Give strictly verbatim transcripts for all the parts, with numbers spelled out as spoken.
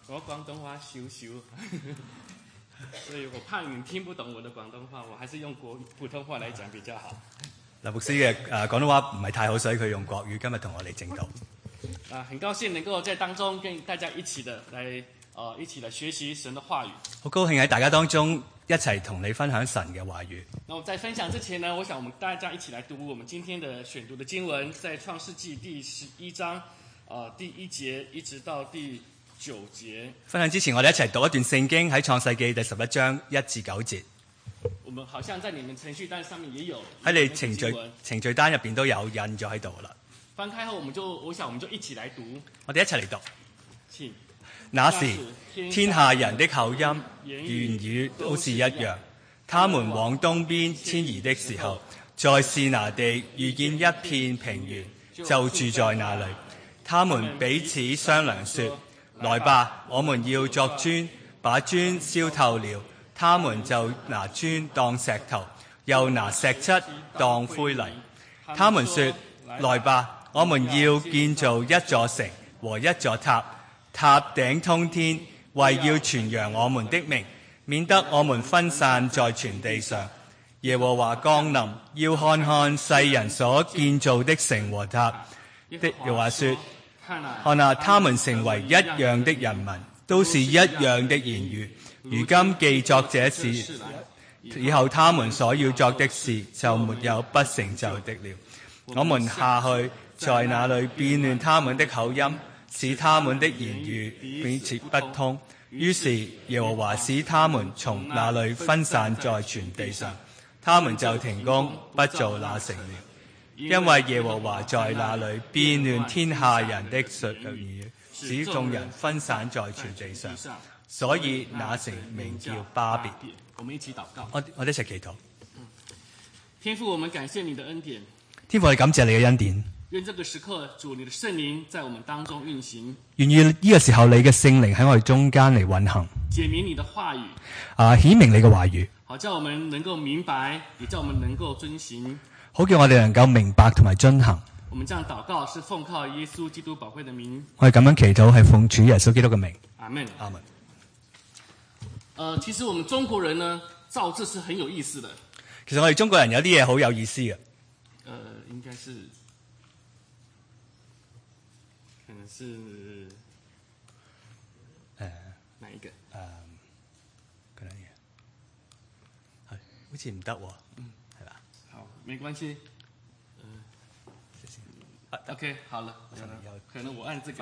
我廣東話少少，所以我怕你聽不懂我的廣東話，我還是用國普通話來講比較好。 劉牧師嘅誒廣東話唔係太好，所以佢用國語今日同我哋證道。 啊，很高興能夠在當中跟大家一起的來，呃，一起來學習神的話語。 好高興喺大家當中一齊同你分享神嘅話語。 那我在分享之前呢，我想我們大家一起來讀我們今天的選讀的經文，在創世紀第十一章，呃，第一節一直到第九節。 分享之前，我哋一齊讀一段聖經喺創世紀第十一章一至九節。 我們好像在你們程序單上面也有喺你程序程序單入邊都有印咗喺度啦。 翻開後，我們就我想我們就一起來讀。 我哋一齊嚟讀。 請。 那時天下人的口音言語都是一樣，他們往東邊遷移的時候，在示拿地遇見一片平原，就住在那裏。他們彼此商量說：來吧，我們要作磚，把磚燒透了。他們就拿磚當石頭，又拿石漆當灰泥。他們說：來吧，我們要建造一座城和一座塔，塔頂通天，為要傳揚我們的名，免得我們分散在全地上。耶和華降臨，要看看世人所建造的城和塔。的耶和華說：看啊，他們成為一樣的人民，都是一樣的言語。如今既作這事，以後他們所要作的事就沒有不成就的了。我們下去，在那裏變亂他們的口音，使他們的言語彼此不通。於是耶和華使他們從那裏分散在全地上，他們就停工不做那城了。因為耶和華在那裏變亂天下人的言語，使眾人分散在全地上，所以那城名叫巴別。 我們一起禱告。 我我哋一齊祈禱。 天父，我們感謝你的恩典。 天父，我哋感謝你嘅恩典。 願這個時刻，主你的聖靈在我們當中運行。 願意呢個時候，你嘅聖靈喺我哋中間嚟運行， 解明你的話語， 啊，顯明你嘅話語， 好叫我們能夠明白，也叫我們能夠遵行。 好叫我哋能夠明白同埋遵行。 我們這樣禱告，是奉靠耶穌基督寶貴的名。 我哋咁樣祈禱，係奉主耶穌基督嘅名。 阿門。 阿門。 呃，其實我們中國人呢，造字是很有意思的。 其實我哋中國人有啲嘢好有意思嘅。 呃，應該是，可能是，誒、呃，哪一個？誒、呃， 嗰樣嘢，係好似唔得喎。嗯，係吧？ 好，沒關係。嗯、呃啊、，OK， 好了，可能我按這個。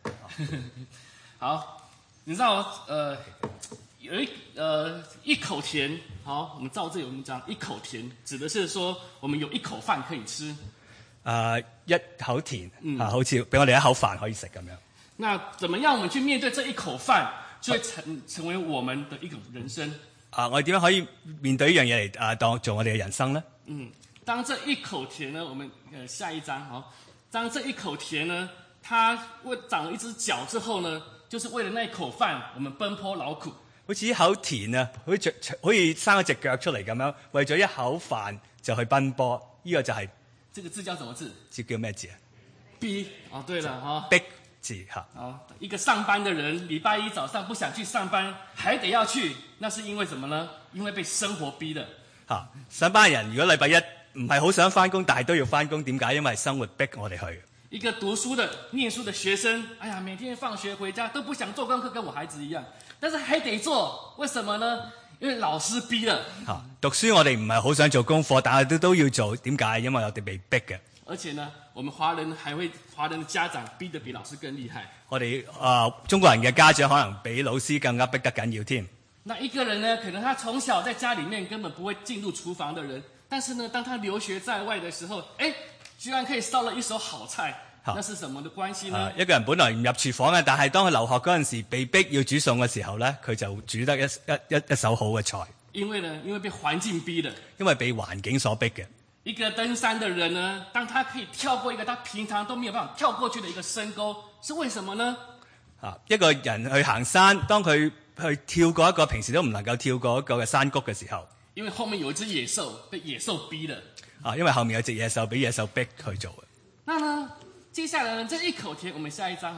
好，你知道，呃。有一呃一口甜，好，我們造字有咁講，一口甜指的是說我們有一口飯可以吃。啊、呃，一口甜，嗯、啊，好似俾我哋一口飯可以食咁樣。那怎麼樣我們去面對這一口飯，就會成成為我們的一種人生？啊，我哋點樣可以面對呢樣嘢嚟啊當做我哋嘅人生呢？嗯，當這一口甜呢，我們呃下一章好，當這一口甜呢，它為長了一隻腳之後呢，就是為了那一口飯，我們奔波勞苦。好似一口田啊，好似好似生咗隻腳出嚟咁樣，為咗一口飯就去奔波，呢、這個就係、是。這個字叫什麼字？字叫咩字啊？逼哦，對了哈，逼字哈。哦，一個上班的人，禮拜一早上不想去上班，還得要去，那是因為什麼呢？因為被生活逼的。嚇，上班人如果禮拜一唔係好想翻工，但係都要翻工，點解？因為生活逼我哋去。一個讀書的、念書的學生，哎呀，每天放學回家都不想做功課，跟我孩子一樣。但是還得做，為什麼呢？因為老師逼了。嚇，讀書我哋唔係好想做功課，但係都都要做，點解？因為我哋被逼嘅。而且呢，我們華人還會，華人的家長逼得比老師更厲害。我哋啊、呃，中國人嘅家長可能比老師更加逼得緊要添。那一個人呢，可能他從小在家裡面根本不會進入廚房的人，但是呢，當他留學在外的時候，誒，居然可以燒了一手好菜。那是什麼的關係呢？啊、一個人本來唔入廚房嘅，但係當佢留學嗰陣時被逼要煮餸嘅時候咧，佢就煮得一一一一手好嘅菜。因為呢，因為被環境逼的。因為被環境所逼嘅。一個登山的人呢，當他可以跳過一個他平常都沒有辦法跳過去的一個深溝，是為什麼呢？啊，一個人去行山，當佢去跳過一個平時都唔能夠跳過一個嘅山谷嘅時候，因為後面有一隻野獸被野獸逼的。啊，因為後面有隻野獸俾野獸逼去做嘅。那呢？接下來呢，這一口甜，我們下一章好，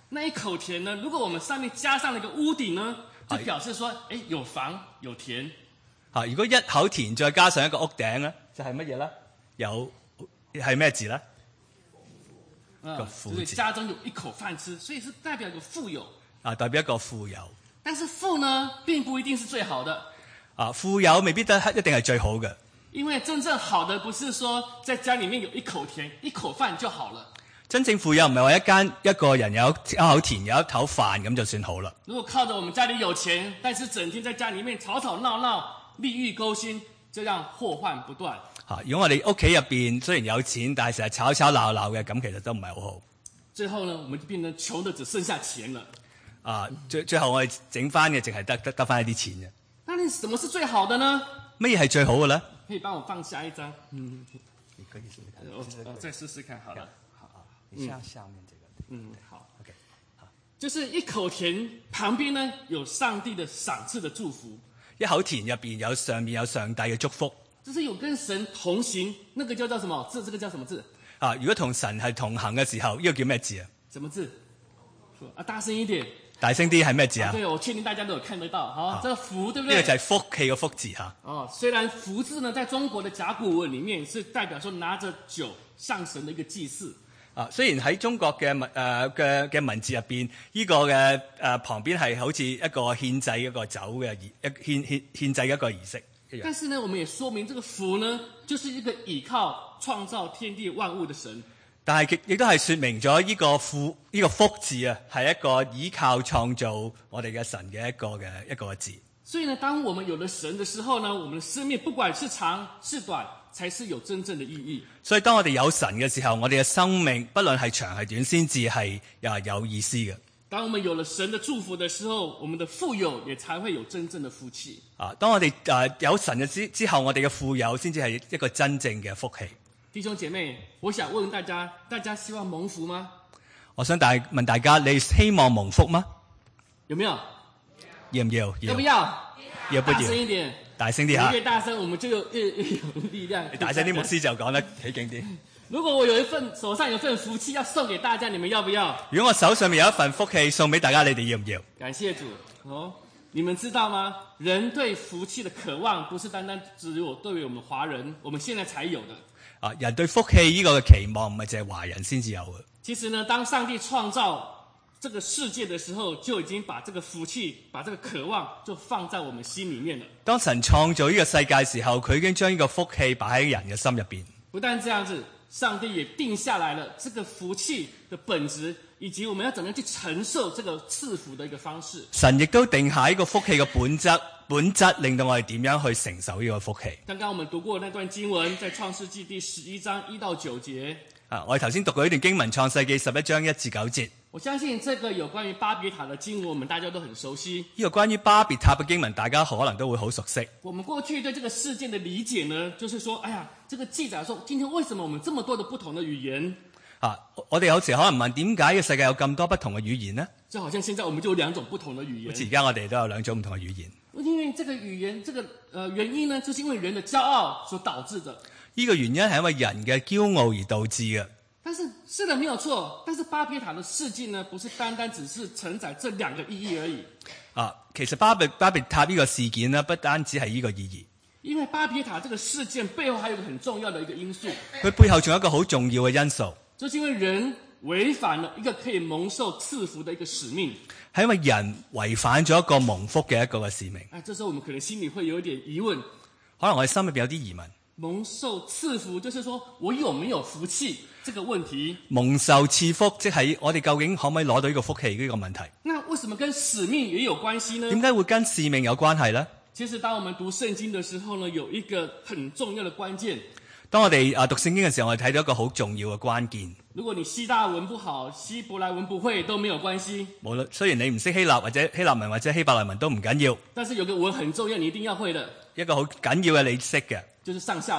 那一口田呢，如果我们上面加上了一个屋頂呢，就表示說，誒有房有田。 啊，如果一口田再加上一個屋頂咧，就係乜嘢咧？有係咩字咧？ 個富字。就是家中有一口飯吃，所以是代表一個富有。 啊，代表一個富有。 但是富呢，並不一定是最好的。 啊，富有未必得一定係最好嘅。 因為真正好的不是說在家裡面有一口田、一口飯就好了。 真正富有唔係話一間一個人有一口田有一口飯咁就算好啦。 如果靠着我們家裡有錢，但是整天在家裡面吵吵鬧鬧、利欲勾心，這樣禍患不斷。 嚇！如果我哋屋企入邊雖然有錢，但係成日吵吵鬧鬧嘅，咁其實都唔係好好。 最後呢，我們就變成窮得只剩下錢了。啊， 最最後我哋整翻嘅淨係得得得翻一啲錢嘅。 那你什麼是最好的呢？ 乜嘢係最好嘅咧？ 可以幫我放下一張。嗯，你可以試試看。我我再試試看好了。 好好，你下下面這個。 嗯，好 ，OK， 好，就是一口田旁邊呢有上帝的賞賜的祝福。 一口田入邊有上面有上帝嘅祝福。 就是有跟神同行，那個叫叫什麼字？這個叫什麼字？ 啊，如果同神係同行嘅時候，呢、這個叫咩字啊？ 什麼字？啊，大聲一點。 大聲啲係咩字啊？ 啊對，我確定大家都有看得到。好，啊、這個福對不對？ 呢個就係福氣嘅福字嚇。 哦，雖然福字呢，在中國的甲骨文裡面是代表說拿着酒上神的一個祭祀。 啊，雖然喺中國嘅文誒嘅嘅文字入邊，呢、這個嘅誒、呃、旁邊係好似一個獻祭一個酒嘅儀一獻獻獻祭一個儀式。 但是呢，我們也說明這個福呢，就是一個倚靠創造天地萬物的神。 但係亦亦都係說明咗呢個福呢、這個福字啊，係一個倚靠創造我哋嘅神嘅一個嘅一個字。 所以呢，當我們有了神的時候呢，我們的生命不管是長是短，才是有真正的意義。 所以當我哋有神嘅時候，我哋嘅生命不論係長係短，先至係又有意思嘅。 當我們有了神的祝福的時候，我們的富有也才會有真正的福氣。 啊，當我哋誒有神嘅之之後，我哋嘅富有先至係一個真正嘅福氣。 弟兄姐妹，我想問問大家，大家希望蒙福嗎？ 我想大問大家，你希望蒙福嗎？ 有沒有？ 要唔要？ 要不要？ 要不要？ 大聲一點。 大聲啲嚇。 越大聲，我們就有越越有力量。 大聲啲，牧師就講得起勁啲。 如果我有一份手上有份福氣要送給大家，你們要不要？ 如果我手上面有一份福氣送俾大家，你哋要唔要？ 感謝主哦！你們知道嗎？人對福氣的渴望，不是單單只有對於我們華人，我們現在才有的。 啊，人對福氣呢個嘅期望，唔係淨係華人先至有嘅。 其實呢，當上帝創造這個世界的時候，就已經把這個福氣、把這個渴望，就放在我們心裡面了。 當神創造呢個世界嘅時候，佢已經將呢個福氣擺喺人嘅心入邊。 不但這樣子。上帝也定下來了這個福氣的本質，以及我們要怎樣去承受這個賜福的一個方式。神亦都定下一個福氣嘅本質，本質令到我哋點樣去承受呢個福氣。剛剛我們讀過那段經文，在創世記第十一章一到九節。啊，我哋頭先讀過呢段經文，創世記十一章一至九節。我相信這個有關於巴別塔的經文，我們大家都很熟悉。呢個關於巴別塔嘅經文，大家可能都會好熟悉。我們過去對這個事件的理解呢，就是說，哎呀，這個記載說，今天為什麼我們這麼多的不同的語言？啊，我哋有時可能問，點解嘅世界有咁多不同嘅語言呢？就好像現在我們就有兩種不同的語言。好似而家我哋都有兩種唔同嘅語言。因為這個語言，這個呃原因呢，就是因為人的驕傲所導致的。呢個原因係因為人嘅驕傲而導致嘅。但是是的，沒有錯。但是巴別塔的事件呢，不是單單只是承載這兩個意義而已。啊，其實巴別巴別塔呢個事件呢，不單止係呢個意義。因為巴別塔這個事件背後還有一個很重要的一個因素。佢背後仲有一個好重要嘅因素。就是因為人違反了一個可以蒙受賜福的一個使命。係因為人違反咗一個蒙福嘅一個嘅使命。啊，這時候我們可能心裡會有一點疑問。可能我哋心裏邊有啲疑問。蒙受賜福，就是說我有沒有福氣這個問題。蒙受賜福，即係我哋究竟可唔可以攞到呢個福氣呢個問題。那為什麼跟使命也有關係呢？點解會跟使命有關係呢？其實當我們讀聖經的時候呢，有一個很重要的關鍵。當我哋啊讀聖經嘅時候，我哋睇到一個好重要嘅關鍵。如果你希臘文不好，希伯來文不會都沒有關係。無論雖然你唔識希臘或者希臘文或者希伯來文都唔緊要。但是有個文很重要，你一定要會的。一個好緊要嘅你識嘅。就是上下文，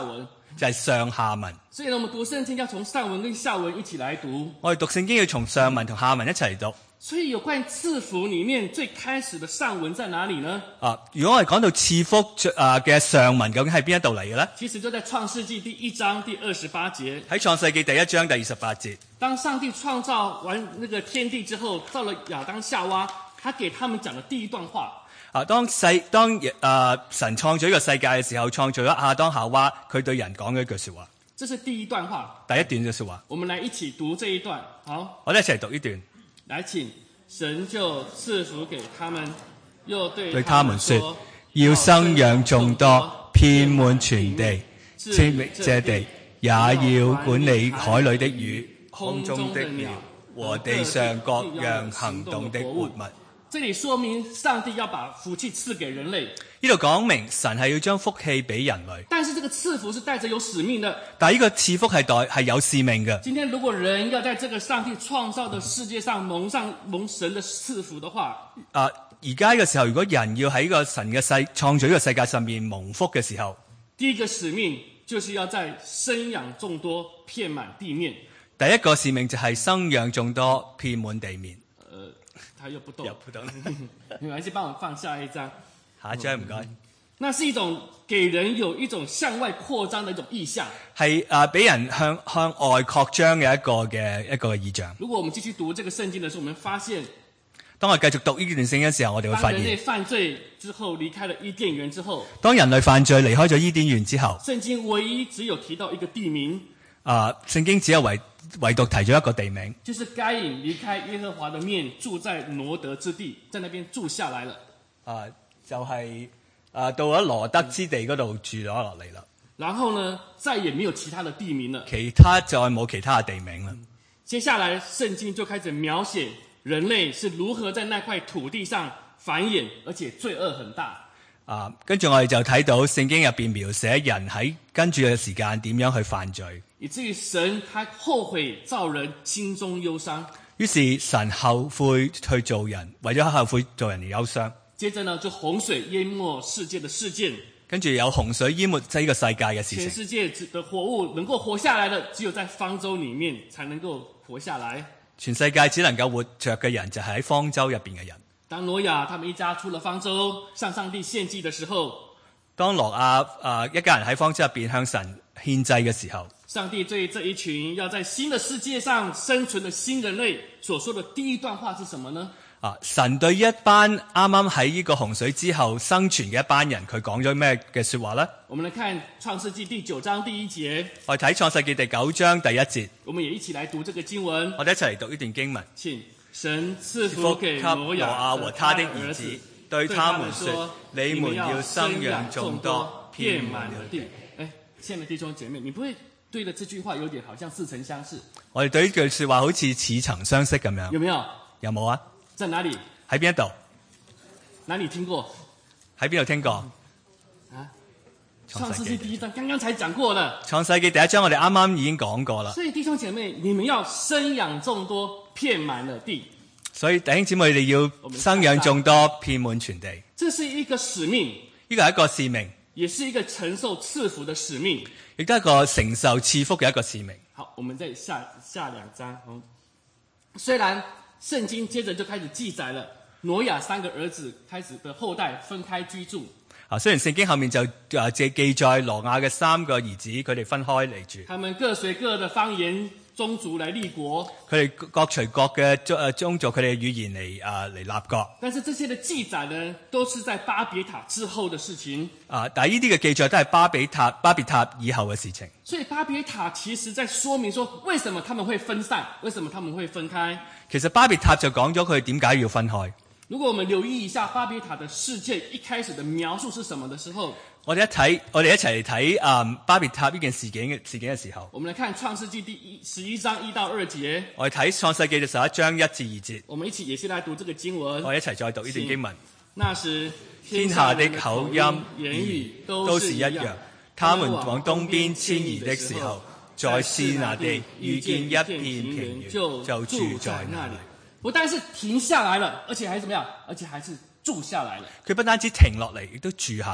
就係上下文。 所以呢，我們讀聖經要從上文跟下文一起來讀。 我哋讀聖經要從上文同下文一齊讀。 所以有關於賜福裡面最開始的上文在哪裡呢？ 啊，如果我哋講到賜福啊嘅上文究竟係邊一度嚟嘅咧？ 其實就在創世紀第一章第二十八節。 喺創世紀第一章第二十八節。 當上帝創造完那個天地之後，到了亞當夏娃，他給他們講的第一段話。 啊，當世當啊神創造呢個世界嘅時候，創造咗亞當夏娃，佢對人講嘅一句説話。 這是第一段話。 第一段嘅説話。 我們來一起讀這一段。好， 我哋一齊讀呢段。 來，請神就賜福給他們，又對對他們說：要生養眾多，遍滿全地，清明這地，也要管理海裏的魚、空中的鳥和地上各樣行動的活物。 這裡說明上帝要把福氣賜給人類。 呢度講明神係要將福氣俾人類。 但是這個賜福是帶着有使命的。 但係呢個賜福係代係有使命嘅。 今天如果人要在這個上帝創造的世界上蒙上蒙神的賜福的話， 啊，而家嘅時候，如果人要喺個神嘅世創造呢個世界上面蒙福嘅時候， 第一個使命就是要在生養眾多，遍滿地面。 第一個使命就係生養眾多，遍滿地面。 呃，他又不動， 又不動， 沒關係，幫我放下一張。 下一張唔該。 嗯，那是一種給人有一種向外擴張的一種意象， 係啊，俾人向向外擴張嘅一個嘅一個意象。 如果我們繼續讀這個聖經的時候，我們發現， 當我繼續讀呢段聖經嘅時候，我哋會發現， 當人類犯罪之後離開了伊甸園之後， 當人類犯罪離開咗伊甸園之後， 聖經唯一只有提到一個地名。 啊，聖經只有唯唯獨提咗一個地名， 就是該隱離開耶和華的面，住在挪得之地，在那邊住下來了。 啊，就係、是、啊到咗羅得之地嗰度住咗落嚟啦。 然後呢，再也沒有其他的地名了。 其他再冇其他嘅地名啦。 接下來聖經就開始描寫人類是如何在那塊土地上繁衍，而且罪惡很大。 啊，跟住我哋就睇到聖經入邊描寫人喺跟住嘅時間點樣去犯罪， 以至於神他後悔造人，心中憂傷。 於是神後悔去做人，為咗後悔做人而憂傷。 接着呢，就洪水淹沒世界的事件。 跟住有洪水淹沒這個世界嘅事情。 全世界的活物能夠活下來的，只有在方舟裡面才能夠活下來。 全世界只能夠活着嘅人，就係喺方舟入邊嘅人。 當挪亞他們一家出了方舟，向上帝獻祭的時候， 當挪亞啊一家人喺方舟入邊向神獻祭嘅時候， 上帝對這一群要在新的世界上生存的新人類所說的第一段話是什麼呢？ 啊，神對一班啱啱喺呢個洪水之後生存嘅一班人，佢講咗咩嘅說話呢？ 我們來看創世紀第九章第一節。 我哋睇創世紀第九章第一節。 我們也一起來讀這個經文。 我哋一齊嚟讀呢段經文。 請神賜福給挪亞和他的兒子， 對他們說：你們要生養眾多，遍滿了地。 哎，親愛的弟兄姐妹，你不會對的這句話有點好像似曾相識？ 我哋對呢句說話好似似曾相識咁樣。 有沒有？ 有冇啊？ 在哪裡？ 喺邊一度？ 哪裡聽過？ 喺邊度聽過？ 啊？創世紀第一章剛剛才講過了。 創世紀第一章我哋啱啱已經講過啦。 所以弟兄姐妹，你們要生養眾多，遍滿了地。 所以弟兄姊妹，你哋要生養眾多，遍滿全地。 這是一個使命， 呢個係一個使命， 也是一個承受賜福的使命， 亦都係一個承受賜福嘅一個使命。 好，我們再下下兩章。嗯，雖然聖經接着就開始記載了挪亞三個兒子開始的後代分開居住。 啊，雖然聖經後面就啊記記載挪亞嘅三個兒子，佢哋分開嚟住， 他們各隨各的方言宗族來立國。 佢哋各隨各嘅宗誒宗族，佢哋嘅語言嚟啊嚟立國。 但是這些的記載呢，都是在巴別塔之後的事情。 啊，但係呢啲嘅記載都係巴比塔巴別塔以後嘅事情。 所以巴別塔其實在說明說，為什麼他們會分散，為什麼他們會分開。 其實巴別塔就講咗佢點解要分開。 如果我們留意一下巴別塔的事件一開始的描述是什麼的時候， 我哋一睇，我哋一齊嚟睇啊巴別塔呢件事件嘅事件嘅時候， 我們來看創世紀第一十一章一到二節。 我哋睇創世紀嘅十一章一至二節。 我們一起也是來讀這個經文。 我哋一齊再讀呢段經文。 那時天下的口音言語都是一樣，他們往東邊遷移的時候，在示拿地遇見一片平原，就住在那裡。 不但是停下來了，而且還怎麼樣？而且還是住下來了。 佢不單止停落嚟，亦都住下嚟。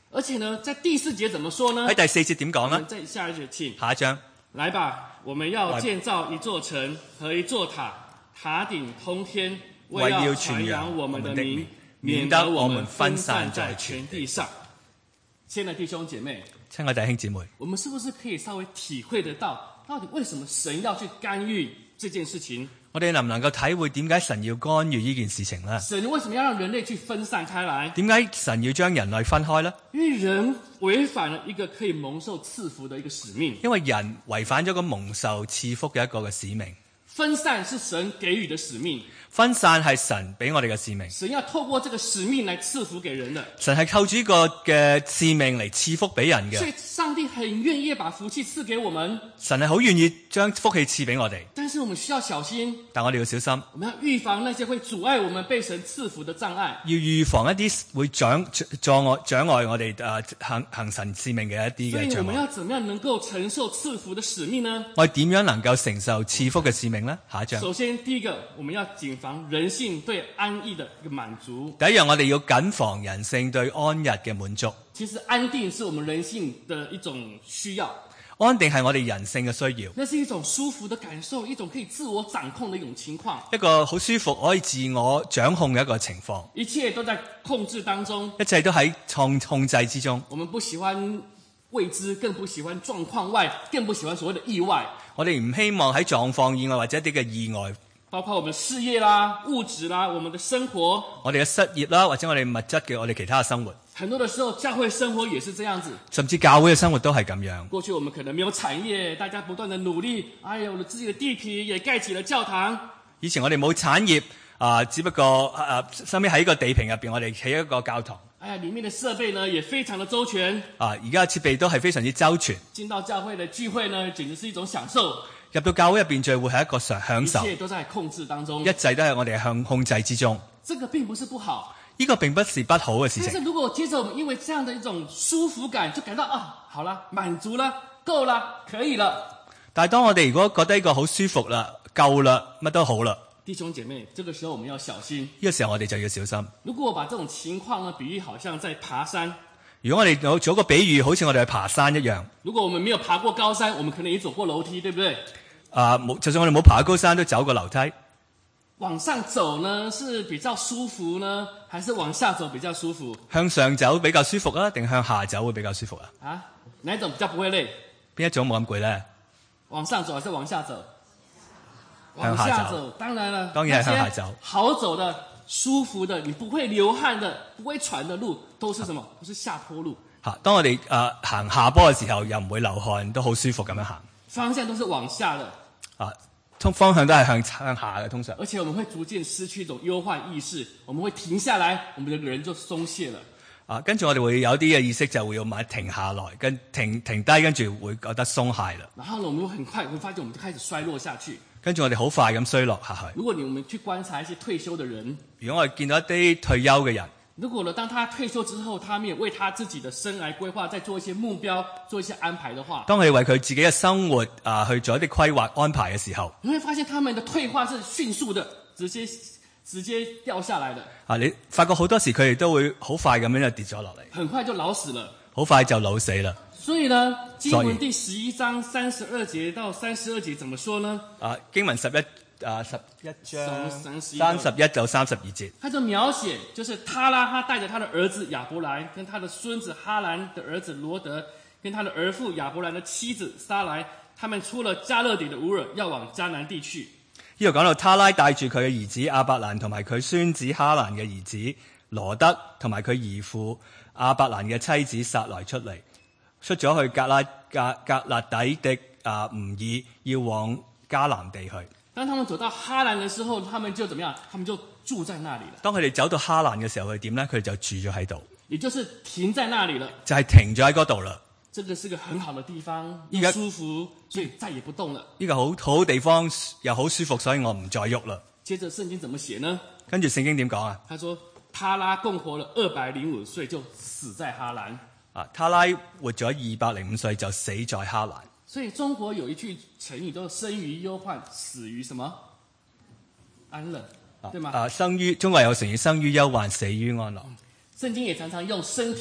而且呢，在第四節怎麼說呢？ 喺第四節點講呢？ 在下一節請下一章。 來吧，我們要建造一座城和一座塔，塔頂通天，為要傳揚我們的名，免得我們分散在全地上。親愛的弟兄姐妹， 親愛弟兄姊妹， 我們是不是可以稍微體會得到，到底為什麼神要去干預這件事情？ 我哋能唔能夠體會點解神要干預呢件事情呢？ 神為什麼要讓人類去分散開來？ 點解神要將人類分開呢？ 因為人違反了一個可以蒙受賜福的一個使命。 因為人違反咗個蒙受賜福嘅一個嘅使命。 分散是神給予的使命。 分散係神俾我哋嘅使命。 神要透過這個使命來賜福給人的。 神係靠住呢個嘅使命嚟賜福俾人嘅。 所以上帝很願意把福氣賜給我們。 神係好願意將福氣賜俾我哋。 但是我們需要小心。 但我哋要小心。 我們要預防那些會阻礙我們被神賜福的障礙。 要預防一啲會障障礙障礙我哋誒行行神使命嘅一啲嘅障礙。 所以我們要怎麼樣能夠承受賜福的使命呢？ 我哋點樣能夠承受賜福嘅使命呢？下一章。 首先第一個，我們要謹防人性對安逸的一個滿足。 第一樣，我哋要謹防人性對安逸嘅滿足。 其實安定是我們人性的一種需要。 安定係我哋人性嘅需要。 那是一種舒服的感受，一種可以自我掌控的一種情況。 一個好舒服可以自我掌控嘅一個情況。 一切都在控制當中。 一切都喺控控制之中。 我們不喜歡未知，更不喜歡狀況外，更不喜歡所謂的意外。 我哋唔希望喺狀況以外或者一啲嘅意外。 包括我們事業啦、物質啦、我們的生活， 我哋嘅失業啦，或者我哋物質嘅我哋其他嘅生活。 很多的時候，教會生活也是這樣子。 甚至教會嘅生活都係咁樣。 過去我們可能沒有產業，大家不斷的努力，哎呀，我哋自己的地皮也蓋起了教堂。 以前我哋冇產業啊、呃，只不過啊，收尾喺個地坪入邊，我哋起一個教堂。 哎呀，裡面的設備呢也非常的周全。 啊，而家嘅設備都係非常之周全。 進到教會的聚會呢，簡直是一種享受。 入到教會入邊聚會係一個享享受， 一切都在控制當中， 一切都係我哋向控制之中。 這個並不是不好， 呢個並不是不好嘅事情。 但是如果接着我們因為這樣的一種舒服感，就感到啊，好了，滿足了，夠了，可以了。 但係當我哋如果覺得呢個好舒服啦，夠啦，乜都好啦， 弟兄姐妹，這個時候我們要小心。 呢個時候我哋就要小心。 如果我把這種情況呢比喻，好像在爬山。 如果我哋做一個比喻，好似我哋去爬山一樣。 如果我們沒有爬過高山，我們可能也走過樓梯，對不對？ 啊，冇，就算我哋冇爬高山，都走過樓梯。 往上走呢，是比較舒服呢，還是往下走比較舒服？ 向上走比較舒服啊，定向下走會比較舒服啊？ 啊，哪一種比較不會累？ 邊一種冇咁攰咧？ 往上走還是往下走？ 向下走。 往下走，當然了， 當然係向下走。 好走的、舒服的、你不會流汗的、不會喘的路，都是什麼？都是下坡路。 嚇！當我哋誒、呃、行下坡嘅時候，又唔會流汗，都好舒服咁樣行。 方向都是往下的。 啊，通方向都係向向下嘅，通常。 而且我們會逐漸失去一種憂患意識，我們會停下來，我們的人就鬆懈了。 啊，跟住我哋會有啲嘅意識，就會要買停下來，跟停停低，跟住會覺得鬆懈啦。 然後呢，我們會很快會發現，我們就開始衰落下去。 跟住我哋好快咁衰落下去。 如果你我們去觀察一些退休的人， 如果我哋見到一啲退休嘅人。 如果呢，當他退休之後，他沒有為他自己的生涯規劃，再做一些目標，做一些安排的話， 當佢哋為佢自己嘅生活啊、呃、去做一啲規劃安排嘅時候， 你會發現他們的退化是迅速的，直接直接掉下來的。 啊，你發覺好多時佢哋都會好快咁樣就跌咗落嚟， 很快就老死了， 好快就老死啦。 所以呢，經文第十一章三十二節到三十二節怎麼說呢？ 啊，經文十一。啊，十一章三十一到三十二節， 他就描寫，就是他拉他帶着他的兒子亞伯蘭，跟他的孫子哈蘭的兒子羅德，跟他的兒父亞伯蘭的妻子撒萊，他們出了加勒底的烏爾，要往迦南地去。 呢度講到他拉帶住佢嘅兒子亞伯蘭同埋佢孫子哈蘭嘅兒子羅德同埋佢兒父亞伯蘭嘅妻子撒萊出嚟，出咗去格拉格格勒底的啊吾爾，要往迦南地去。 當他們走到哈蘭的時候，他們就怎麼樣？他們就住在那裡了。 當佢哋走到哈蘭嘅時候，佢點咧？佢哋就住咗喺度， 也就是停在那裡了。 就係停咗喺嗰度啦。 這個是個很好的地方， 又舒服，所以再也不動了。 呢個好好地方又好舒服，所以我唔再喐啦。 接着聖經怎麼寫呢？ 跟住聖經點講啊？ 他說他拉共活了二百零五歲，就死在哈蘭。 啊，他拉活咗二百零五歲就死在哈蘭。 所以中國有一句成語，都生於憂患，死於什麼？安樂，對嗎？ 啊，生於中國有成語，生於憂患，死於安樂。 聖經也常常用身體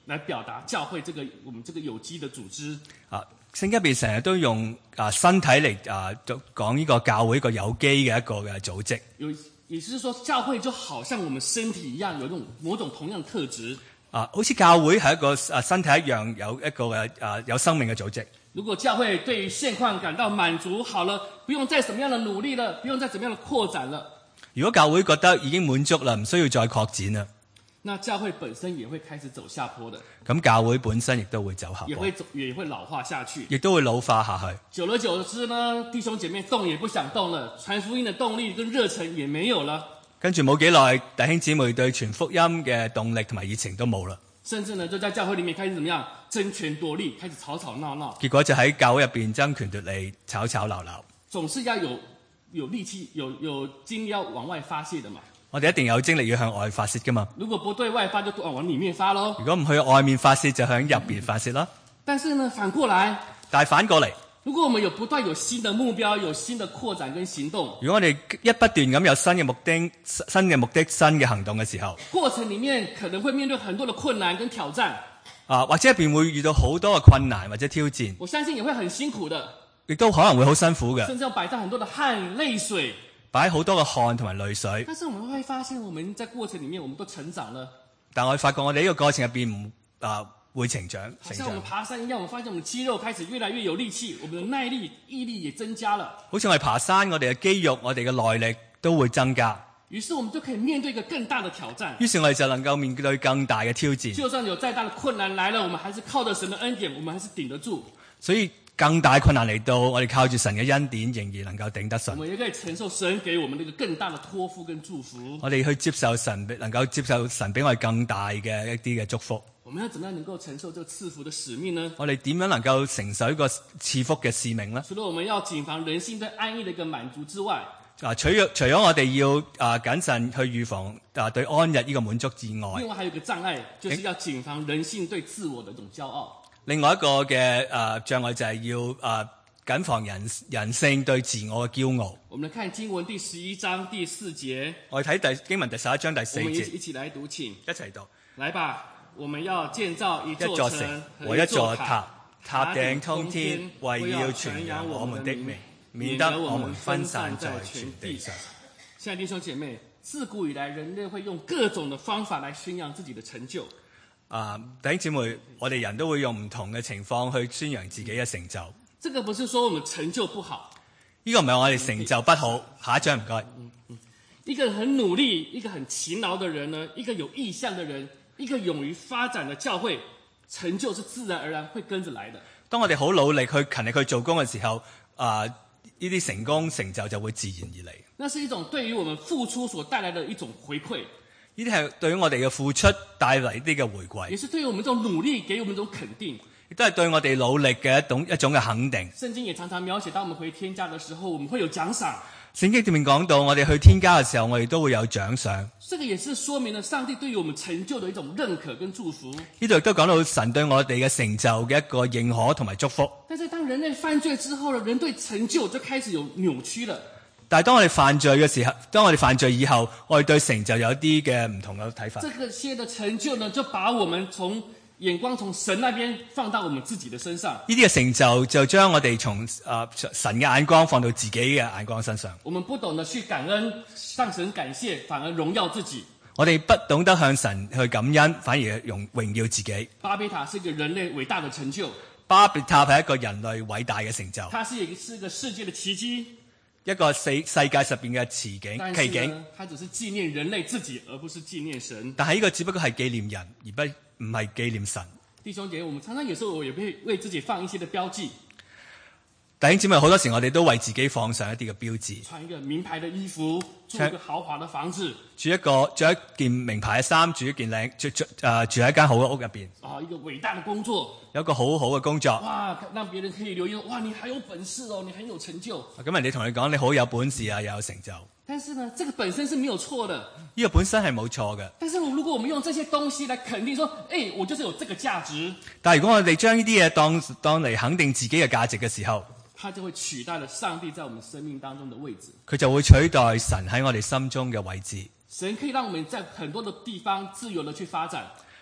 来表達教會這個我們這個有機的組織。 啊，聖經入邊成日都用啊身體嚟啊講呢個教會一個有機嘅一個嘅組織。 有，也就是說，教會就好像我們身體一樣，有種某種同樣特質。 啊，好似教會係一個啊身體一樣，有一個嘅啊有生命嘅組織。 如果教會對於現況感到滿足，好了，不用再什麼樣的努力了，不用再怎麼樣的擴展了。如果教會覺得已經滿足啦，唔需要再擴展啦， 那教會本身也會開始走下坡的。 咁教會本身亦都會走下坡， 也會走，也會老化下去， 亦都會老化下去。 久而久之呢，弟兄姐妹動也不想動了，傳福音的動力跟熱忱也沒有了。 跟住冇幾耐，弟兄姊妹對傳福音嘅動力同埋熱情都冇啦。 甚至呢，就在教會裡面開始怎麼樣爭權奪利，開始吵吵鬧鬧。 結果就喺教會入邊爭權奪利，吵吵鬧鬧。 總是要有有力氣、有有精力要往外發泄的嘛。 我哋一定有精力要向外發泄噶嘛。 如果不對外發，就往裡面發咯。 如果唔去外面發泄，就向入邊發泄啦。 但是呢，反過來， 但係反過嚟， 如果我們有不斷有新的目標、有新的擴展跟行動， 如果我哋一不斷咁有新嘅目的、新嘅目的、新嘅行動嘅時候， 過程裡面可能會面對很多的困難跟挑戰。 啊，或者入邊會遇到好多嘅困難或者挑戰。 我相信也會很辛苦的， 亦都可能會好辛苦嘅， 甚至要擺上很多的汗淚水， 擺好多嘅汗同埋淚水。 但是我們會發現，我們在過程裡面，我們都成長了。 但我哋發覺，我哋呢個過程入邊唔啊會成長，成長。 好像我們爬山一樣，我們發現我們肌肉開始越來越有力氣，我們的耐力、毅力也增加了。 好似我哋爬山，我哋嘅肌肉、我哋嘅耐力都會增加。 於是我們就可以面對一個更大的挑戰。 於是我哋就能夠面對更大嘅挑戰。 就算有再大的困難來了，我們還是靠着神的恩典，我們還是頂得住。 所以更大困難嚟到，我哋靠住神嘅恩典，仍然能夠頂得順。 我們也可以承受神給我們那個更大的託付跟祝福。 我哋去接受神，能夠接受神俾我哋更大嘅一啲嘅祝福。 我們要怎麼樣能夠承受這個賜福的使命呢？ 我哋點樣能夠承受一個賜福嘅使命呢？ 除了我們要謹防人性對安逸的一個滿足之外， 啊，除咗除咗我哋要啊謹慎去預防啊對安逸呢個滿足之外， 另外還有一個障礙，就是要謹防人性對自我的一種驕傲。 另外一個嘅啊障礙就係要啊謹防人人性對自我嘅驕傲。 我們來看經文第十一章第四節。 我哋睇第經文第十一章第四節。 我們一起來讀，請一齊讀。 來吧，我們要建造一座城和一座塔，塔頂通天，為要傳揚我們的名，免得我們分散在全地上。 親愛的弟兄姐妹，自古以來，人類會用各種的方法來宣揚自己的成就。 啊，弟兄姊妹，我哋人都會用唔同嘅情況去宣揚自己嘅成就。 這個不是說我們成就不好， 呢個唔係我哋成就不好。下一章唔該。 嗯嗯，一個很努力、一個很勤勞的人呢，一個有意向的人，一個勇於發展的教會，成就是自然而然會跟着來的。 當我哋好努力去勤力去做工嘅時候，啊，呢啲成功成就就會自然而嚟。 那是一種對於我們付出所帶來的一種回饋。 呢啲係對於我哋嘅付出帶嚟啲嘅回饋， 也是對於我們這種努力給我們一種肯定， 亦都係對我哋努力嘅一種一種嘅肯定。 聖經也常常描寫，當我們回天家的時候，我們會有獎賞。 聖經裏面講到，我哋去天家嘅時候，我哋都會有獎賞。 這個也是說明了上帝對於我們成就的一種認可跟祝福。 呢度亦都講到神對我哋嘅成就嘅一個認可同埋祝福。 但是當人類犯罪之後呢，人對成就就開始有扭曲了。 但係當我哋犯罪嘅時候，當我哋犯罪以後，我哋對成就有啲嘅唔同嘅睇法。 這個些的成就呢，就把我們從眼光從神那邊放到我們自己的身上。 呢啲嘅成就就將我哋從啊神嘅眼光放到自己嘅眼光身上。 我們不懂得去感恩，向神感謝，反而榮耀自己。 我哋不懂得向神去感恩，反而榮榮耀自己。 巴別塔是一個人類偉大的成就。 巴別塔係一個人類偉大嘅成就。 它是一個是一個世界的奇蹟。 一個世世界上邊嘅奇景奇景， 它只是紀念人類自己，而不是紀念神。 但係呢個只不過係紀念人，而不唔係紀念神。 弟兄姐妹，我們常常有時候我也會為自己放一些的標記。 弟兄姊妹，好多時我哋都為自己放上一啲嘅標誌。 穿一個名牌的衣服，住一個豪華的房子， 住一個住一件名牌嘅衫，住一件靚住住誒住喺一間好嘅屋入邊。 啊，一個偉大的工作， 有一個好好嘅工作。 哇，讓別人可以留言，哇，你很有本事哦，你很有成就。 咁人哋同你講你好有本事啊，又有成就。 但是呢，這個本身是沒有錯的。 呢個本身係冇錯嘅。 但是如果我們用這些東西來肯定說，誒，我就是有這個價值。 但係如果我哋將呢啲嘢當當嚟肯定自己嘅價值嘅時候， 它就會取代了上帝在我們生命當中的位置。 佢就會取代神喺我哋心中嘅位置。 神可以讓我們在很多的地方自由地去發展。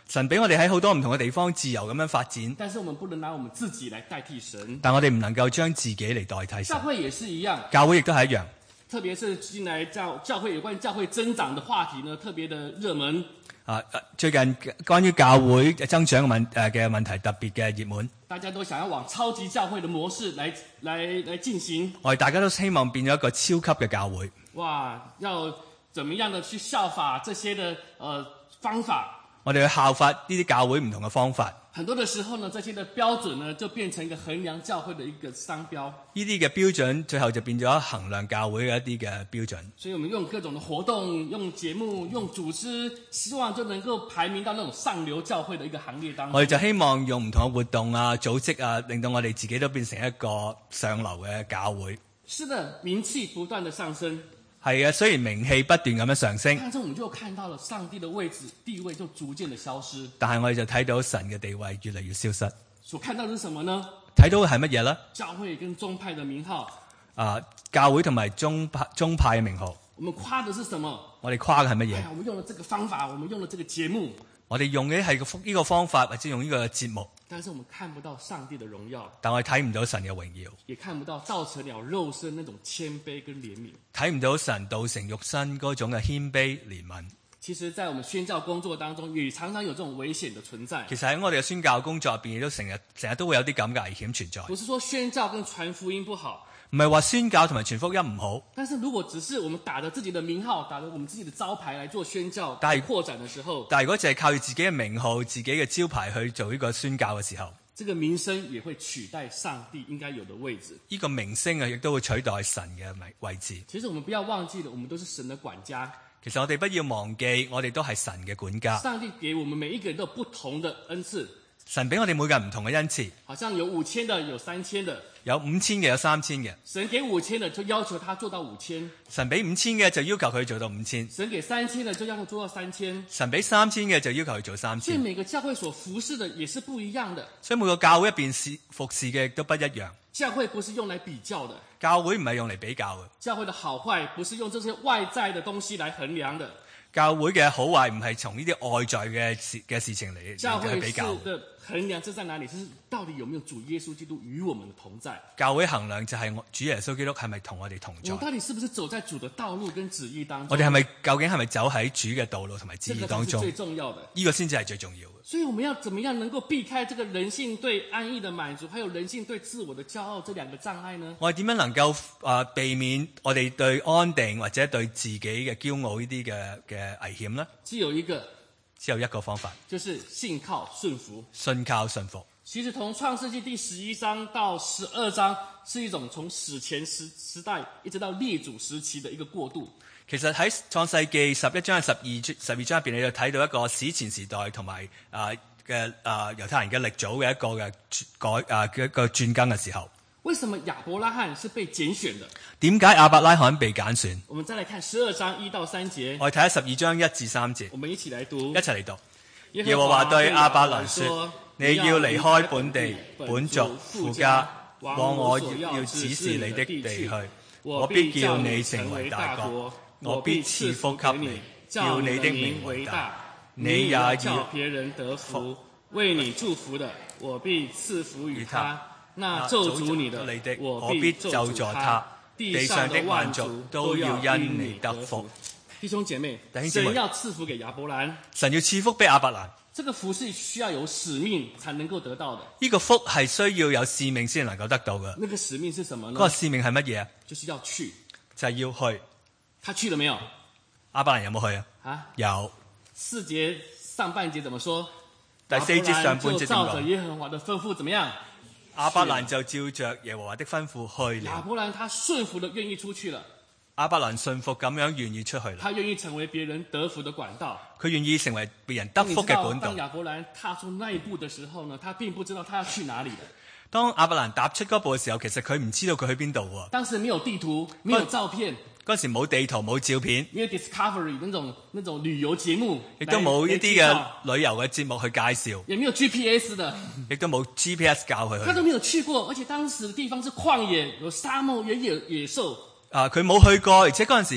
神俾我哋喺好多唔同嘅地方自由咁樣發展， 但是我們不能拿我們自己來代替神。 但我哋唔能夠將自己嚟代替神。 教會也是一樣， 教會亦都係一樣。 特別是近來教教會有關於教會增長的話題呢，特別的熱門。 啊，最近關於教會增長嘅問誒嘅問題特別嘅熱門。 大家都想要往超級教會的模式來來來進行。 我哋大家都希望變咗一個超級嘅教會。 哇，要怎麼樣的去效法這些的呃方法？ 我哋去效法呢啲教會唔同嘅方法。 很多的時候呢，這些的標準呢，就變成一個衡量教會的一個商標。 呢啲嘅標準最後就變咗衡量教會嘅一啲嘅標準。 所以我們用各種的活動、用節目、用組織，希望就能夠排名到那種上流教會的一個行列當中。 我哋就希望用唔同嘅活動啊、組織啊，令到我哋自己都變成一個上流嘅教會。 是的，名氣不斷的上升。 係啊，雖然名氣不斷咁樣上升， 但是我們就看到了上帝的位置地位就逐漸的消失。 但係我哋就睇到神嘅地位越嚟越消失。 所看到的是什麼呢？ 睇到嘅係乜嘢呢？ 教會跟宗派的名號。 啊，教會同埋宗派宗派嘅名號。 我們誇的是什麼？ 我哋誇嘅係乜嘢？ 哎呀，我們用了這個方法，我們用了這個節目。 我哋用嘅係個呢個方法，或者用呢個節目。 但是我們看不到上帝的榮耀， 但我哋睇唔到神嘅榮耀， 也看不到道成了肉身那種謙卑跟憐憫， 睇唔到神道成肉身嗰種嘅謙卑憐憫。 其實在我們宣教工作當中，也常常有這種危險的存在。 其實喺我哋嘅宣教工作入邊，亦都成日成日都會有啲咁嘅危險存在。 不是說宣教跟傳福音不好， 唔係話宣教同埋傳福音唔好。 但是如果只是我們打着自己的名號，打着我們自己的招牌來做宣教、來擴展的時候， 但係如果淨係靠住自己嘅名號、自己嘅招牌去做呢個宣教嘅時候， 這個名聲也會取代上帝應該有的位置。 呢個名聲啊，亦都會取代神嘅位置。 其實我們不要忘記了，我們都是神的管家。 其實我哋不要忘記，我哋都係神嘅管家。 上帝給我們每一個人都有不同的恩賜。 神俾我哋每個人唔同嘅恩賜， 好像有五千的，有三千的， 有五千嘅，有三千嘅。 神給五千的就要求他做到五千， 神俾五千嘅就要求佢做到五千。 神給三千的就要求做到三千， 神俾三千嘅就要求佢做三千。 所以每個教會所服侍的也是不一樣的。 所以每個教會入邊事服侍嘅亦都不一樣。 教會不是用來比較的， 教會唔係用嚟比較嘅。 教會的好壞不是用這些外在的東西來衡量的。 教會嘅好壞唔係從呢啲外在嘅事嘅事情嚟嚟比較。 教會的衡量這在哪裡？是到底有沒有主耶穌基督與我們的同在？ 教會衡量就係主耶穌基督係咪同我哋同在？ 我到底是不是走在主的道路跟旨意當中？ 我哋係咪究竟係咪走喺主嘅道路同埋旨意當中？ 這個才是最重要的。 呢個先至係最重要嘅。 所以我們要怎麼樣能夠避開這個人性對安逸的滿足，還有人性對自我的驕傲這兩個障礙呢？ 我哋點樣能夠啊避免我哋對安定或者對自己嘅驕傲呢啲嘅嘅危險呢？ 只有一個， 只有一個方法， 就是信靠順服。 信靠順服。 其實從創世紀第十一章到十二章，是一種從史前時時代一直到列祖時期的一個過渡。 其實喺創世記十一章、十二十二章入邊，你就睇到一個史前時代同埋啊嘅啊猶太人嘅歷祖嘅一個嘅改啊嘅一個轉更嘅時候。 為什麼亞伯拉罕是被揀選的？ 點解亞伯拉罕被揀選？ 我們再來看十二章一到三節。 我哋睇下十二章一至三節。 我們一起來讀。 一齊嚟讀。耶和華對亞伯蘭說：你要離開本地、本族、父家，往我要指示你的地去。我必叫你成為大國，我必賜福給你，叫你的名為大。你也要叫別人得福， 為你祝福的，我必賜福與他。那咒詛你的，我必咒詛他。地上的萬族都要因你得福。弟兄姐妹，神要賜福給亞伯蘭， 神要賜福俾亞伯蘭。 這個福是需要有使命才能夠得到的。 呢個福係需要有使命先能夠得到嘅。 那個使命是什麼呢？ 嗰個使命係乜嘢啊？ 就是要去， 就係要去。 他去了沒有？ 亞伯蘭有冇去啊？ 啊， 有。 四節上半節怎麼說？ 第四節上半節點講？ 照着耶和華的吩咐怎麼樣？ 亞伯蘭就照着耶和華的吩咐去了。 亞伯蘭他順服的願意出去了。 亞伯蘭順服咁樣願意出去了。 他願意成為別人得福的管道。 佢願意成為別人得福嘅管道。 當亞伯蘭踏出那一步的時候呢，他並不知道他要去哪裡的。 當亞伯蘭踏出嗰步嘅時候，其實佢唔知道佢去邊度喎。 當時沒有地圖，沒有照片。 嗰時冇地圖冇照片， 沒有 Discovery 那種那種旅遊節目， 亦都冇呢啲嘅旅遊嘅節目去介紹， 也沒有 G P S 的， 亦都冇 G P S 教佢去。 他都沒有去過，而且當時的地方是曠野，有沙漠，有野野獸。 啊，佢冇去過，而且嗰陣時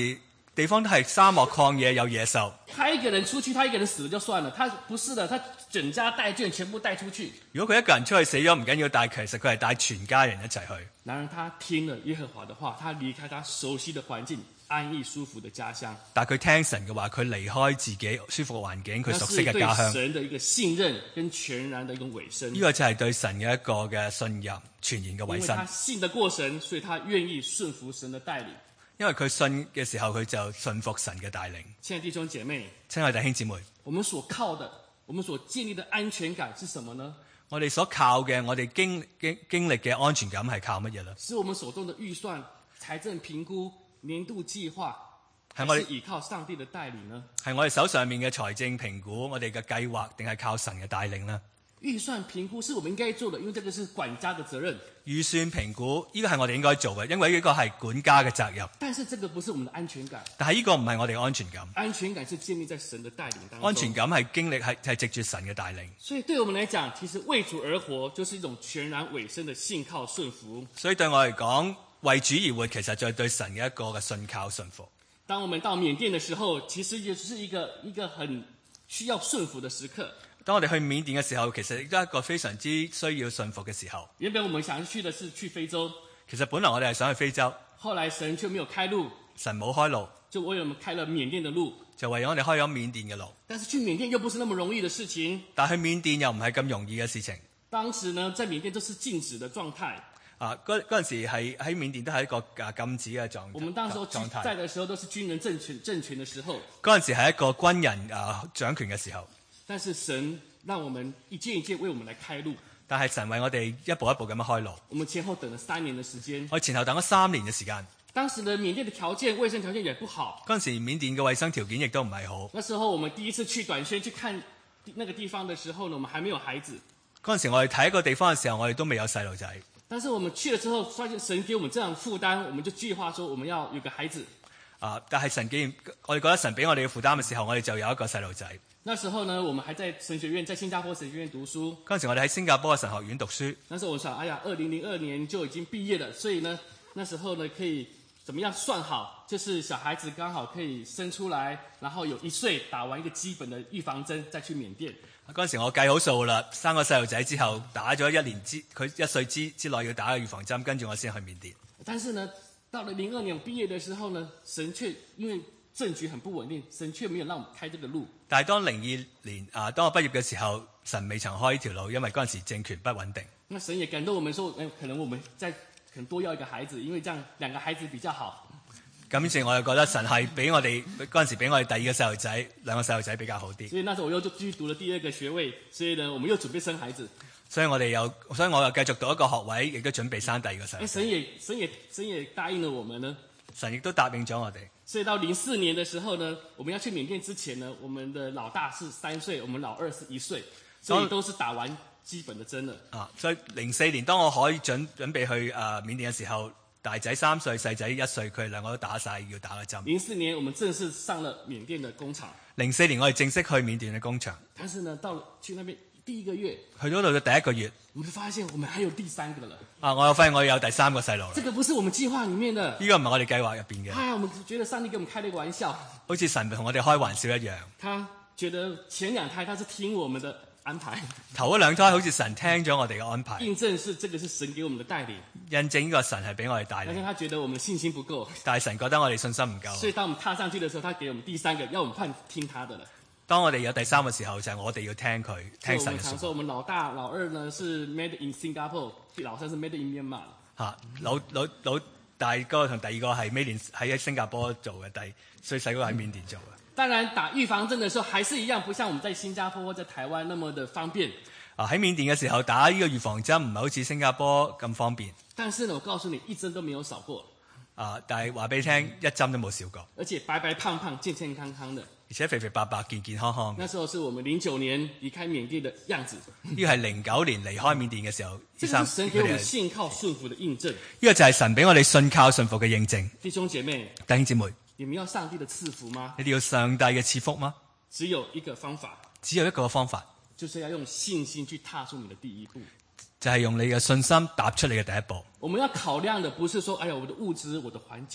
地方都係沙漠曠野，有野獸。 他一個人出去，他一個人死了就算了，他不是的，他整家帶眷全部帶出去。 如果佢一個人出去死咗唔緊要，但係其實佢係帶全家人一齊去。 然而他聽了耶和華的話，他離開他熟悉的環境，安逸舒服的家鄉。 但係佢聽神嘅話，佢離開自己舒服嘅環境，佢熟悉嘅家鄉。 那是對神的一個信任跟全然的一個委身。 呢個就係對神嘅一個嘅信任，全然嘅委身。 因為他信得過神，所以他願意順服神的帶領。 因為佢信嘅時候，佢就順服神嘅帶領。 親愛的弟兄姐妹， 親愛的弟兄姊妹， 我們所靠的，我們所建立的安全感是什麼呢？ 我哋所靠嘅，我哋經經經歷嘅安全感係靠乜嘢呢？ 是我們手中的預算、財政評估、年度計劃， 係我哋還是倚靠上帝的帶領呢？ 係我哋手上面嘅財政評估，我哋嘅計劃，定係靠神嘅帶領呢？ 預算評估是我們應該做的，因為這個是管家的責任。 預算評估呢個係我哋應該做嘅，因為呢個係管家嘅責任。 但是這個不是我們的安全感。 但係呢個唔係我哋嘅安全感。 安全感是建立在神的帶領當中。 安全感係經歷係係藉住神嘅帶領。 所以對我們來講，其實為主而活就是一種全然委身的信靠順服。 所以對我嚟講，為主而活其實就係對神嘅一個嘅信靠順服。 當我們到緬甸的時候，其實也是一個一個很需要順服的時刻。 當我哋去緬甸嘅時候，其實亦都係一個非常之需要順服嘅時候。 原本我們想去的是去非洲， 其實本來我哋係想去非洲， 後來神卻沒有開路， 神冇開路， 就為我們開了緬甸的路， 就為我哋開咗緬甸嘅路。 但是去緬甸又不是那麼容易的事情。 但去緬甸又唔係咁容易嘅事情。 當時呢，在緬甸都是禁止的狀態。 啊，嗰嗰陣時係喺緬甸都係一個啊禁止嘅狀態。 我們當時候在的時候都是軍人政權政權的時候。 嗰陣時係一個軍人啊掌權嘅時候。 但是神讓我們一件一件為我們來開路。 但係神為我哋一步一步咁樣開路。 我們前後等了三年的時間。 我前後等咗三年嘅時間。 當時的緬甸的條件，衛生條件也不好。 嗰陣時緬甸嘅衛生條件亦都唔係好。 那時候我們第一次去短宣去看那個地方的時候呢，我們還沒有孩子。 嗰陣時我哋睇一個地方嘅時候，我哋都未有細路仔。 但是我們去了之後，發現神給我們這樣負擔，我們就計劃說我們要有個孩子。 啊！但係神既然我哋覺得神俾我哋嘅負擔嘅時候，我哋就有一個細路仔。 那時候呢，我們還在神學院，在新加坡神學院讀書。 嗰陣時我哋喺新加坡嘅神學院讀書。 那時候我想，哎呀，二零零二年就已經畢業了，所以呢，那時候呢可以怎麼樣算好？就是小孩子剛好可以生出來，然後有一歲打完一個基本的預防針，再去緬甸。 嗰陣時我計好數啦，生個細路仔之後打咗一年之，佢一歲之之內要打個預防針，跟住我先去緬甸。 但是呢，到了零二年我畢業的時候呢，神卻因為政局很不穩定，神卻沒有讓我們開這個路。 但係當零二年啊，當我畢業嘅時候，神未曾開呢條路，因為嗰陣時政權不穩定。 那神也感動我們說，誒，可能我們再可能多要一個孩子，因為這樣兩個孩子比較好。 咁於是我就覺得神係俾我哋嗰陣時俾我哋第二個細路仔，兩個細路仔比較好啲。 所以那時候我又繼續讀了第二個學位，所以呢，我們又準備生孩子。 所以我哋又，所以我又繼續讀一個學位，亦都準備生第二個細路仔。 神也神也神也答應了我們呢。 神亦都答應咗我哋。所以到零四年的時候呢，我們要去緬甸之前呢，我們的老大是三歲，我們老二是一歲，所以都是打完基本的針了。 啊，所以零四年當我可以準準備去誒、呃、緬甸嘅時候，大仔三歲，細仔一歲，佢哋兩個都打晒要打嘅針。 零四年我們正式上了緬甸的工廠。零四年我哋正式去緬甸嘅工廠。 但是呢，到了去那邊第一個月， 去到度嘅第一個月， 我們就發現我們還有第三個了。 啊，我又發現我有第三個細路。 這個不是我們計劃裡面的。 呢個唔係我哋計劃入邊嘅。 哎，我們覺得上帝給我們開了一個玩笑。 好似神同我哋開玩笑一樣。 他覺得前兩胎他是聽我們的安排。 頭嗰兩胎好似神聽咗我哋嘅安排。 印證是這個是神給我們的帶領。 印證呢個神係俾我哋帶領。 但是他覺得我們信心不夠。 但係神覺得我哋信心唔夠。 所以當我們踏上去的時候，他給我們第三個，要我們換聽他的了。 當我哋有第三個時候，就係、是、我哋要聽佢，聽神嘅說話。所以我們常說，我們老大、老二呢是 made in Singapore，老三是 made in Myanmar。嚇， 老老老大哥同第二個係 made in 喺新加坡做嘅，第最細嗰個喺緬甸做嘅。當然打預防針的時候，還是一樣，不像我們在新加坡或者台灣那麼的方便。 啊，喺緬甸嘅時候打呢個預防針唔係好似新加坡咁方便。 但是呢，我告訴你，一針都沒有少過。 啊，但係話俾你聽，一針都冇少過。 而且白白胖胖、健健康康的。 而且肥肥白白、健健康康。 那時候是我們零九年離開緬甸的樣子。 呢個係零九年離開緬甸嘅時候。 這個是神給我們信靠順服的印證。呢個就係神俾我哋信靠順服嘅認證。 弟兄姐妹， 弟兄姊妹， 你們要上帝的賜福嗎？ 你哋要上帝嘅賜福嗎？ 只有一個方法。 只有一個方法， 就是要用信心去踏出你的第一步。 就係、是、用你嘅信心踏出你嘅第一步。 我們要考量的不是說，哎呀，我的物質、我的環境。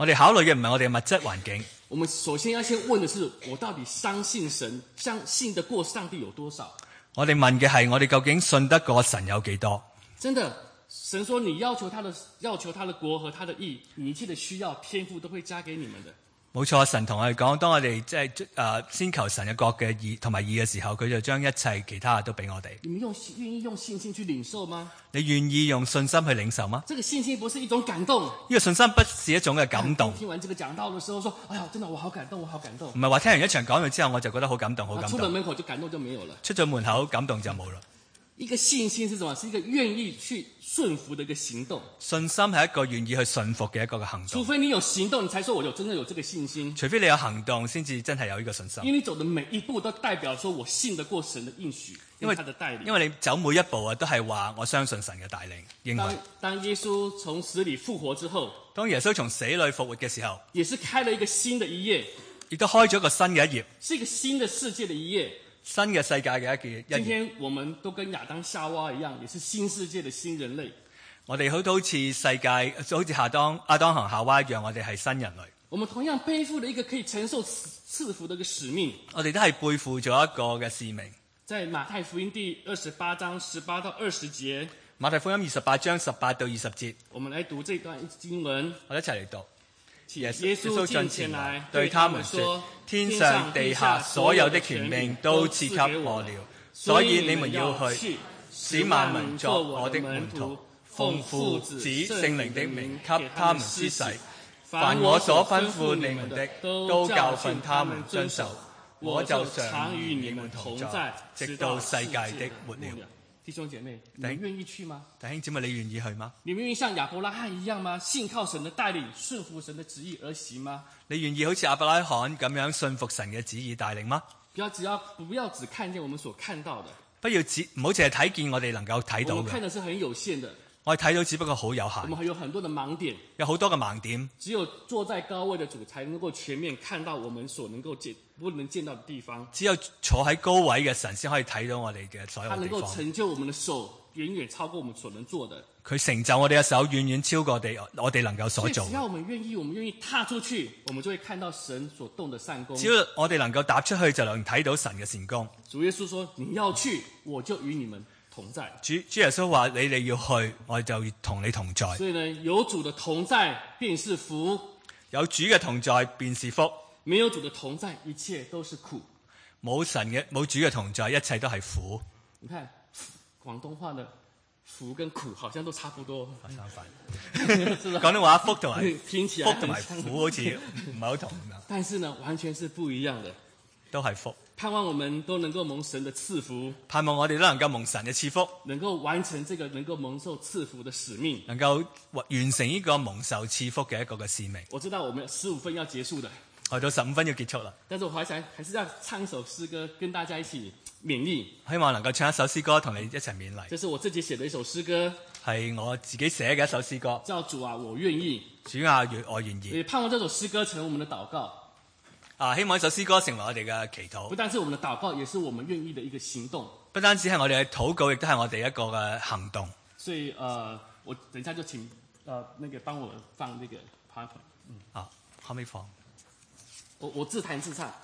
我哋考慮嘅唔係我哋嘅物質環境。 我們首先要先問的是，我到底相信神，相信得過上帝有多少？ 我哋問嘅係，我哋究竟信得過神有幾多？ 真的，神說你要求他的要求他的國和他的義，你一切的需要天父都會加給你們的。冇錯，神同我哋講，當我哋即係誒先求神嘅國嘅義同埋義嘅時候，佢就將一切其他都俾我哋。 你們用願意用信心去領受嗎？ 你願意用信心去領受嗎？ 這個信心不是一種感動， 呢個信心不是一種嘅感動。 聽完這個講道的時候說，哎呀，真的我好感動，我好感動。 唔係話聽完一場講完之後我就覺得好感動，好感動。 出了門口就感動就沒有了。 出咗門口感動就冇啦。 一個信心是什麼？是一個願意去順服的一個行動。 信心係一個願意去順服嘅一個嘅行動。 除非你有行動，你才說我有真正有這個信心。 除非你有行動，先至真係有呢個信心。 因為你走的每一步都代表說我信得過神的應許，因為他的帶領。 因為你走每一步啊，都係話我相信神嘅帶領。 當當耶穌從死裏復活之後， 當耶穌從死裏復活嘅時候， 也是開了一個新的一頁， 亦都開咗一個新嘅一頁，是一個新的世界的一頁。 新嘅世界嘅一頁。 今天我們都跟亞當夏娃一樣，也是新世界的新人類。 我哋好都好似世界，好似亞當、亞當和夏娃一樣，我哋係新人類。 我們同樣背負了一個可以承受賜福的一個使命。 我哋都係背負咗一個嘅使命。 在馬太福音第二十八章十八到二十節。 馬太福音二十八章十八到二十節。 我們來讀這段經文。 我哋一齊嚟讀。 耶穌進前來對他們說：天上地下所有的權柄都賜給我了，所以你們要去，使萬民作我的門徒，奉父子聖靈的名給他們施洗。凡我所吩咐你們的，都教訓他們遵守。我就常與你們同在，直到世界的末了。 弟兄姐妹，你們願意去嗎？ 弟兄姊妹，你願意去嗎？ 你們願意像亞伯拉罕一樣嗎？信靠神的帶領，順服神的旨意而行嗎？ 你願意好似亞伯拉罕咁樣信服神嘅旨意帶領嗎？ 不要只要不要只看見我們所看到的， 不要只唔好淨係睇見我哋能夠睇到嘅。 我們看的是很有限的。 我哋睇到只不過好有限。 我們還有很多的盲點， 有好多嘅盲點。 只有坐在高位的主才能夠全面看到我們所能夠見不能見到的地方。 只有坐喺高位嘅神先可以睇到我哋嘅所有地方。 他能夠成就我們的手，遠遠超過我們所能做的。 佢成就我哋嘅手，遠遠超過我哋我哋能夠所做。 只要我們願意，我們願意踏出去，我們就會看到神所動的善功。 只要我哋能夠踏出去，就能睇到神嘅善功。 主耶穌說：你要去，我就與你們同在。 主主耶穌話：你哋要去，我就同你同在。 所以呢，有主的同在便是福， 有主嘅同在便是福。 沒有主的同在，一切都是苦。 冇神嘅冇主嘅同在，一切都係苦。 你看廣東話的福跟苦好像都差不多。 相反，廣東話福同埋聽起來福同埋苦好似唔係好同。 但是呢，完全是不一樣的。都係福。 盼望我們都能夠蒙神的賜福， 盼望我哋都能夠蒙神嘅賜福， 能夠完成這個能夠蒙受賜福的使命， 能夠完成呢個蒙受賜福嘅一個嘅使命。 我知道我們十五分要結束的， 去到十五分要結束啦。 但是我還想還是要唱一首詩歌，跟大家一起勉勵。 希望能夠唱一首詩歌同你一齊勉勵。 這是我自己寫的一首詩歌， 係我自己寫嘅一首詩歌， 叫主啊，我願意。 主啊，我願意。 也盼望這首詩歌成為我們的禱告。 啊！希望呢首詩歌成為我哋嘅祈禱。 不單是我們的禱告，也是我們願意的一個行動。 不單止係我哋嘅禱告，亦都係我哋一個嘅行動。 所以，呃，我等一下就請，呃，那個幫我放那個 PowerPoint。嗯。 啊，可唔可以放？ 我我自彈自唱。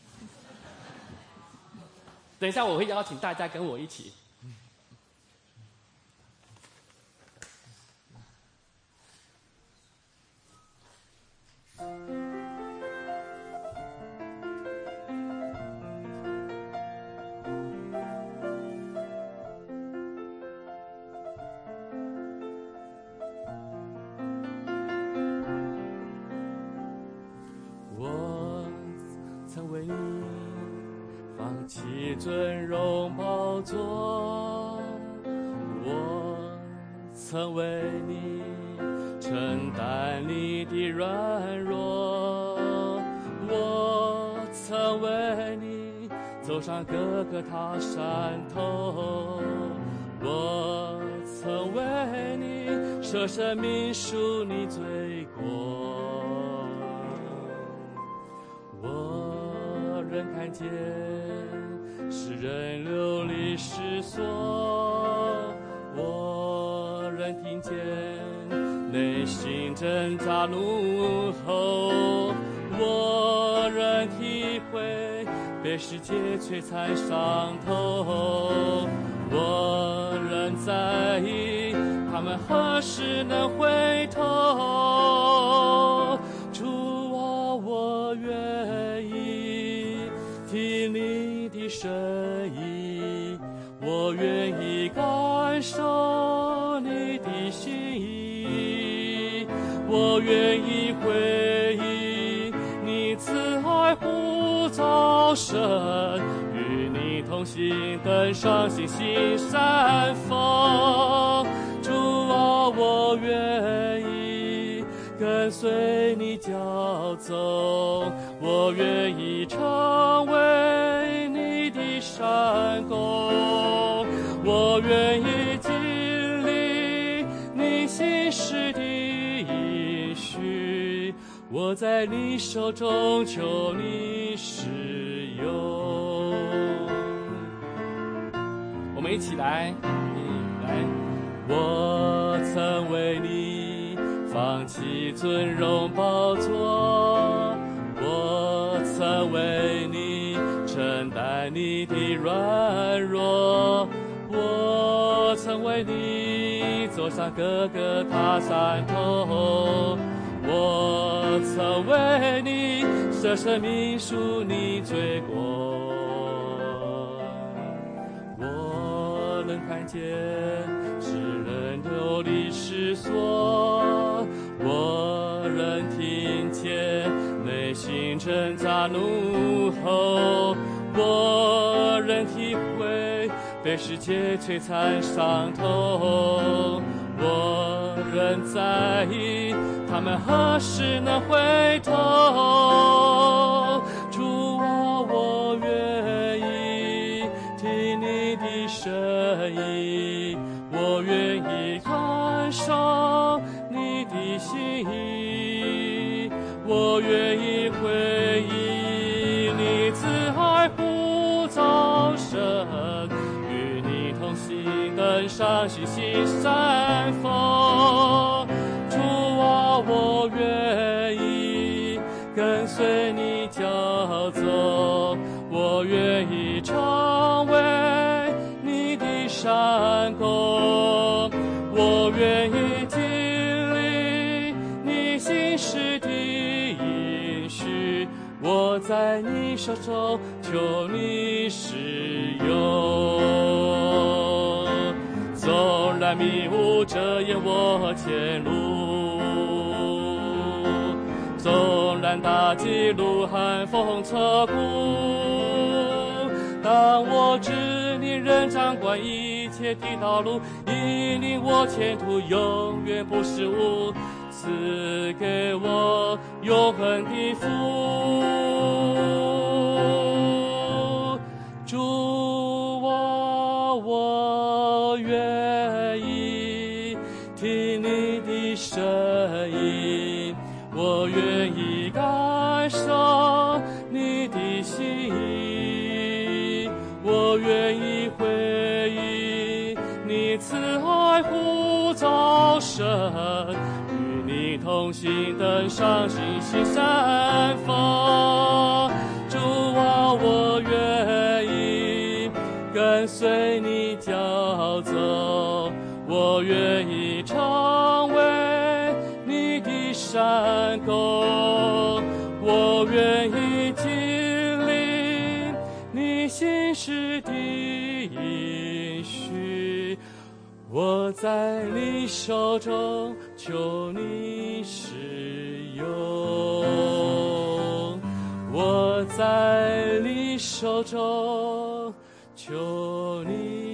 等一下我會邀請大家跟我一起。尊榮寶座，我曾為你承擔你的軟弱，我曾為你走上各個他山頭，我曾為你捨生命贖你罪過，我仍看見世人流離失所，我仍聽見内心挣扎怒吼，我仍体会被世界摧残伤透，我仍在意他们何时能回头。主啊，我愿意听你的声音，我愿意感受你的心意，我愿意回应你慈爱呼召声，与你同行登上信心山峰。主啊，我愿意跟随你脚走，我愿意成为你的山工，我愿意经历你心事的应许，我在你手中求你使用。我们一起来，来，我曾为你放弃尊荣宝座，我曾为你承担你的软弱，我曾为你走上各个他山头，我曾为你舍生命赎你罪过，我能看见世人流离失所，我仍听见内心挣扎怒吼，我仍体会被世界摧残伤透，我仍在意他们何时能回头。主啊，我愿意听你的声音，我愿意感受你的心意，我愿意回应你慈爱呼召声，与你同行登上信心山峰。主啊，我愿意跟随你脚走，我愿意成为你的山工，我愿意经历你心事的应许，我在你手中求你使用。纵然迷雾遮掩我前路，纵然大击路寒风彻骨，当我知你仍掌管一切的道路，引领我前途永远不失误，赐给我永恒的福。主啊，我愿意听你的声音，我愿意感受你的心意，我愿意回应你慈爱呼召声，与你同行登上信心山峰。主啊，我愿意跟随你脚走，我愿意成为你的山工，我愿意经历你心事的应许，我在你手中求你使用，我在你手中求你